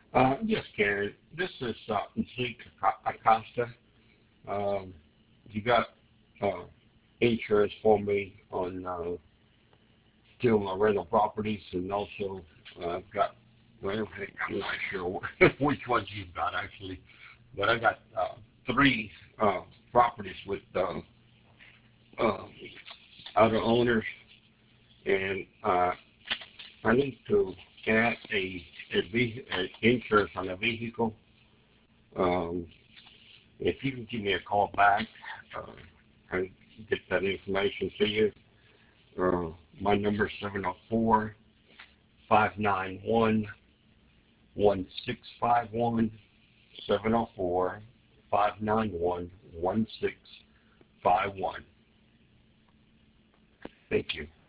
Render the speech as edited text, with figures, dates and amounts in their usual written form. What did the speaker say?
Yes, Karen. This is Zeke Acosta. Um, you got uh, insurance for me on still my rental properties, and also I've got, well, heck, I'm not sure which ones you've got actually, but I got three properties with uh, other owners, and I need to add a insurance on a vehicle. Um, if you can give me a call back, uh, and get that information to you. Uh, my number is 704-591-1651. 704-591-1651. Thank you.